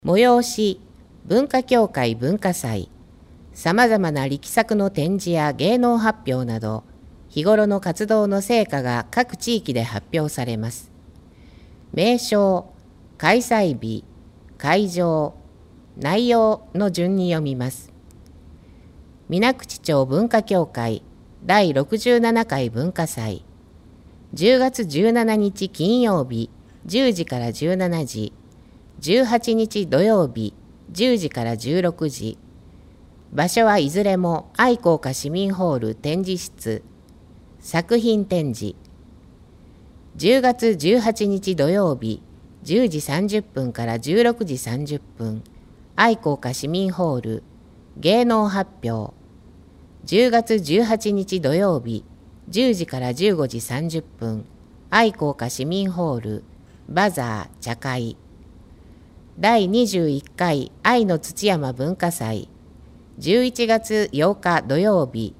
催し、文化協会文化祭、さまざまな力作の展示や芸能発表など、日頃の活動の成果が各地域で発表されます。名称、開催日、会場、内容の順に読みます。水口町文化協会第67回文化祭、10月17日金曜日10時から17時、18日土曜日10時から16時。場所はいずれも愛好家市民ホール展示室。作品展示。10月18日土曜日10時30分から16時30分。愛好家市民ホール芸能発表。10月18日土曜日10時から15時30分。愛好家市民ホールバザー茶会。第21回愛の土山文化祭、11月8日土曜日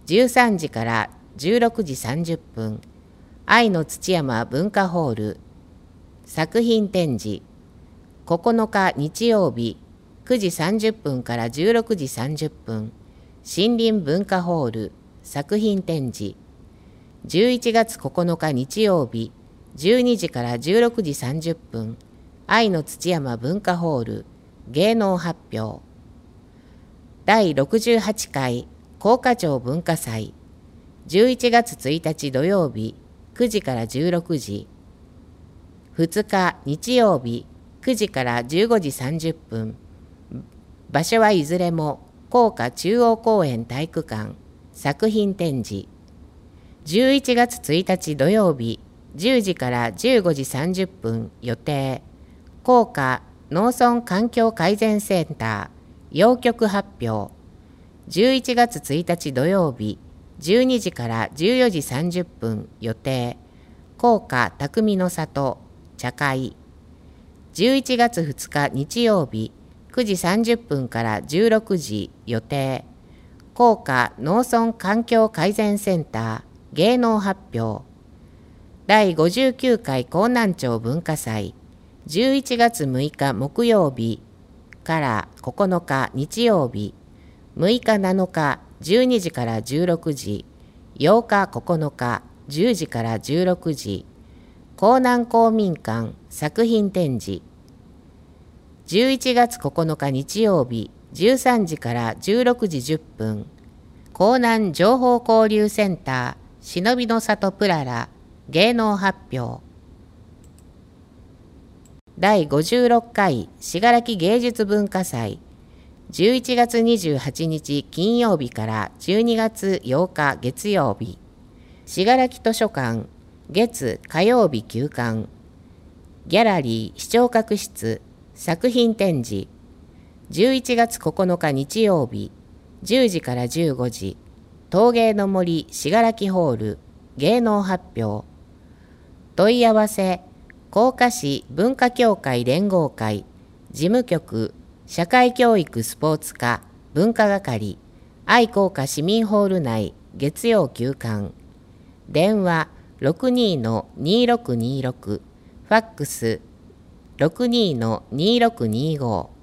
13時から16時30分。愛の土山文化ホール作品展示。9日日曜日9時30分から16時30分。森林文化ホール作品展示。11月9日日曜日12時から16時30分。愛の土山文化ホール芸能発表。第68回甲賀町文化祭、11月1日土曜日9時から16時。2日日曜日9時から15時30分。場所はいずれも甲賀中央公園体育館作品展示。11月1日土曜日10時から15時30分予定。甲賀農村環境改善センター謡曲発表。11月1日土曜日12時から14時30分予定。甲賀匠の里茶会。11月2日日曜日9時30分から16時予定。甲賀農村環境改善センター芸能発表。第59回江南町文化祭、11月6日木曜日から9日日曜日、6日7日12時から16時、8日9日10時から16時。江南公民館作品展示。11月9日日曜日13時から16時10分。江南情報交流センター忍びの里プララ芸能発表。第56回信楽芸術文化祭、11月28日金曜日から12月8日月曜日。信楽図書館月火曜日休館。ギャラリー視聴覚室作品展示。11月9日日曜日10時から15時。陶芸の森信楽ホール芸能発表。問い合わせ甲賀市文化協会連合会事務局社会教育スポーツ課文化係愛好家市民ホール内月曜休館。電話 62-2626 ファックス 62-2625